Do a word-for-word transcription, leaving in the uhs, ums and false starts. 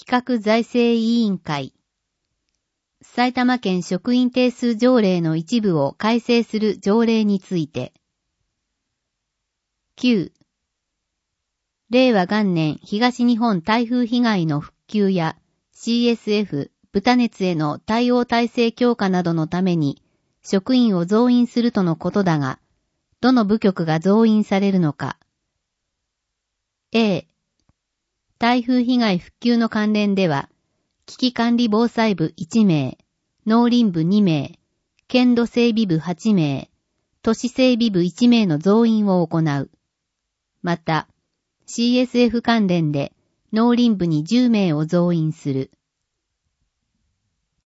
画財政委員会。埼玉県職員定数条例の一部を改正する条例について。きゅう、令和元年東日本台風被害の復旧や シーエスエフ 豚熱への対応体制強化などのために職員を増員するとのことだが、どの部局が増員されるのか。A、台風被害復旧の関連では、危機管理防災部いちめい、農林部にめい、県土整備部はちめい、都市整備部いちめいの増員を行う。また、シーエスエフ 関連で農林部にじゅうめいを増員する。